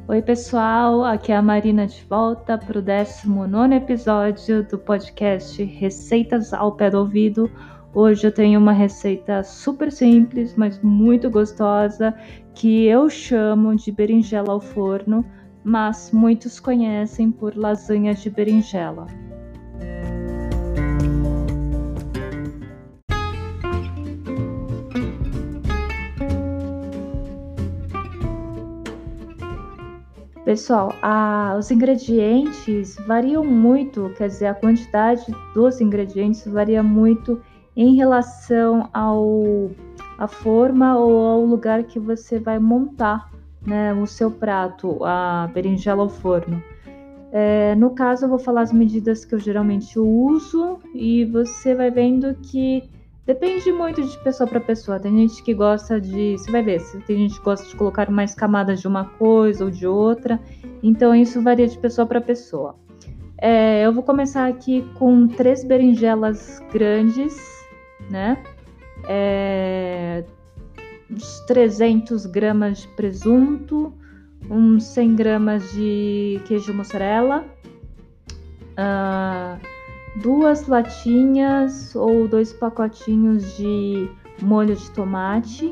Oi, pessoal, aqui é a Marina de volta para o 19º episódio do podcast Receitas ao Pé do Ouvido. Hoje eu tenho uma receita super simples, mas muito gostosa, que eu chamo de berinjela ao forno, mas muitos conhecem por lasanha de berinjela. Pessoal, os ingredientes variam muito, quer dizer, a quantidade dos ingredientes varia muito em relação à forma ou ao lugar que você vai montar, né, o seu prato, a berinjela ao forno. No caso, eu vou falar as medidas que eu geralmente uso e você vai vendo que depende muito de pessoa para pessoa. Tem gente que gosta você vai ver, tem gente que gosta de colocar mais camadas de uma coisa ou de outra, então isso varia de pessoa para pessoa. Eu vou começar aqui com 3 berinjelas grandes, né? Uns 300 gramas de presunto, uns 100 gramas de queijo mussarela, 2 latinhas ou 2 pacotinhos de molho de tomate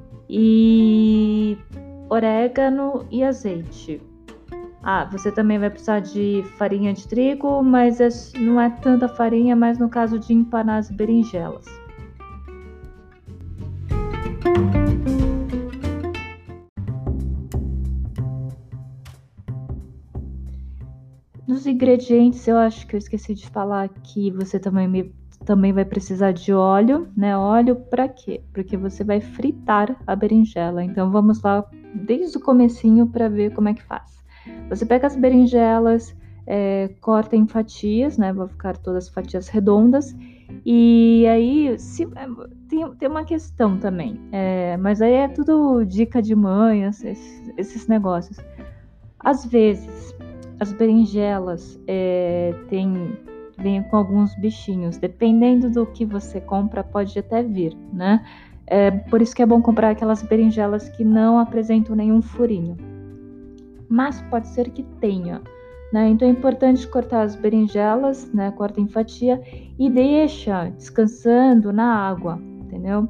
e orégano e azeite. Você também vai precisar de farinha de trigo, mas não é tanta farinha, mas no caso de empanar as berinjelas. Nos ingredientes, eu acho que eu esqueci de falar que você também vai precisar de óleo, né? Óleo para quê? Porque você vai fritar a berinjela. Então vamos lá desde o comecinho para ver como é que faz. Você pega as berinjelas, corta em fatias, né? Vão ficar todas fatias redondas. E aí tem uma questão também, mas aí é tudo dica de mãe, esses negócios. Às vezes as berinjelas vêm com alguns bichinhos, dependendo do que você compra, pode até vir, né? Por isso que é bom comprar aquelas berinjelas que não apresentam nenhum furinho. Mas pode ser que tenha, né? Então é importante cortar as berinjelas, né? Corta em fatia e deixa descansando na água, entendeu?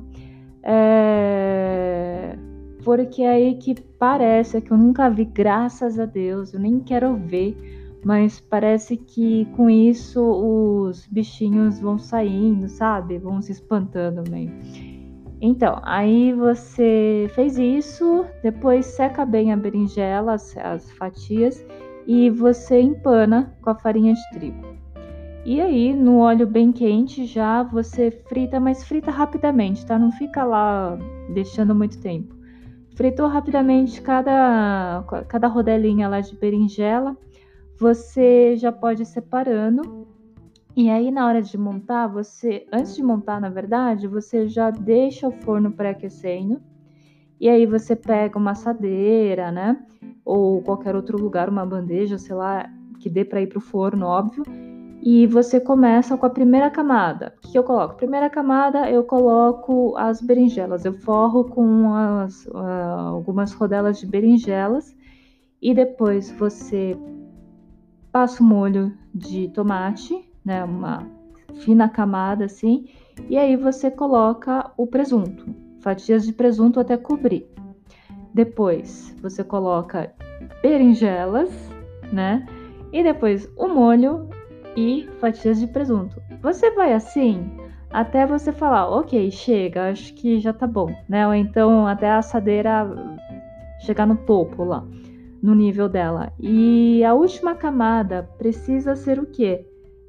Porque aí que parece que eu nunca vi, graças a Deus, eu nem quero ver, mas parece que com isso os bichinhos vão saindo, sabe? Vão se espantando meio. Então, aí você fez isso, depois seca bem a berinjela, as fatias, e você empana com a farinha de trigo. E aí, no óleo bem quente, já você frita, mas frita rapidamente, tá? Não fica lá deixando muito tempo. Fritou rapidamente cada rodelinha lá de berinjela, você já pode ir separando. E aí, na hora de montar, antes de montar, na verdade, você já deixa o forno pré-aquecendo. E aí você pega uma assadeira, né? Ou qualquer outro lugar, uma bandeja, sei lá, que dê para ir pro forno, óbvio. E você começa com a primeira camada. O que eu coloco? Primeira camada, eu coloco as berinjelas. Eu forro com algumas rodelas de berinjelas. E depois você passa o molho de tomate, né? Uma fina camada assim. E aí você coloca o presunto. Fatias de presunto até cobrir. Depois você coloca berinjelas, né? E depois o molho e fatias de presunto. Você vai assim até você falar, ok, chega, acho que já tá bom, né? Ou então até a assadeira chegar no topo lá, no nível dela. E a última camada precisa ser o quê?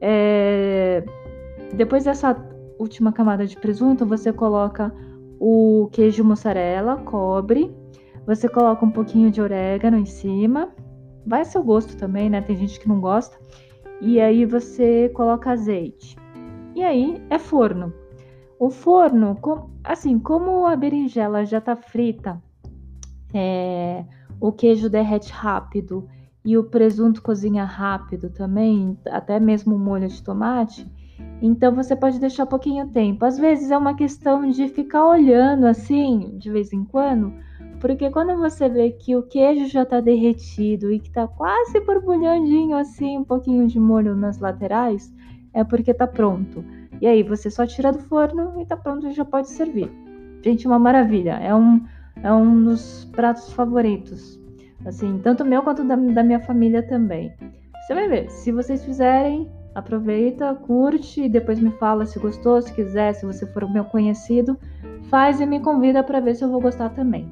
Depois dessa última camada de presunto, você coloca o queijo mussarela, cobre. Você coloca um pouquinho de orégano em cima. Vai a seu gosto também, né? Tem gente que não gosta. E aí você coloca azeite. E aí é forno. O forno, como a berinjela já tá frita, o queijo derrete rápido e o presunto cozinha rápido também, até mesmo o molho de tomate. Então você pode deixar pouquinho tempo. Às vezes é uma questão de ficar olhando assim, de vez em quando, porque quando você vê que o queijo já está derretido e que está quase borbulhandinho assim, um pouquinho de molho nas laterais, é porque está pronto. E aí você só tira do forno e está pronto e já pode servir. Gente, uma maravilha. É um dos pratos favoritos. Assim, tanto meu quanto da minha família também. Você vai ver, se vocês fizerem, aproveita, curte e depois me fala se gostou, se quiser, se você for o meu conhecido, faz e me convida para ver se eu vou gostar também.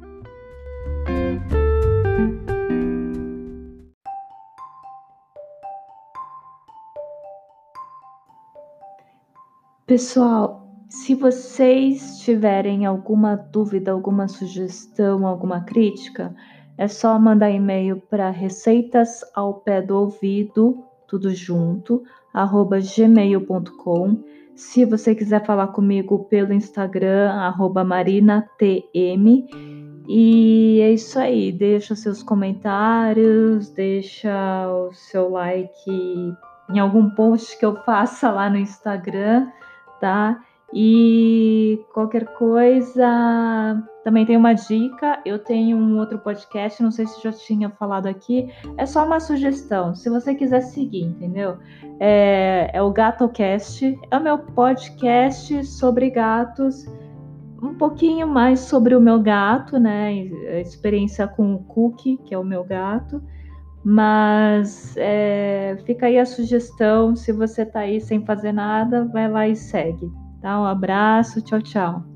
Pessoal, se vocês tiverem alguma dúvida, alguma sugestão, alguma crítica, é só mandar e-mail para receitasaupédoouvido, tudo junto, @gmail.com. Se você quiser falar comigo pelo Instagram, @marinatm. E é isso aí, deixa seus comentários, deixa o seu like em algum post que eu faça lá no Instagram, tá? E qualquer coisa, também tem uma dica, eu tenho um outro podcast, não sei se já tinha falado aqui, é só uma sugestão, se você quiser seguir, entendeu? É o GatoCast, é o meu podcast sobre gatos, um pouquinho mais sobre o meu gato, né? A experiência com o Cookie, que é o meu gato. Mas fica aí a sugestão, se você tá aí sem fazer nada, vai lá e segue. Tá? Um abraço, tchau, tchau.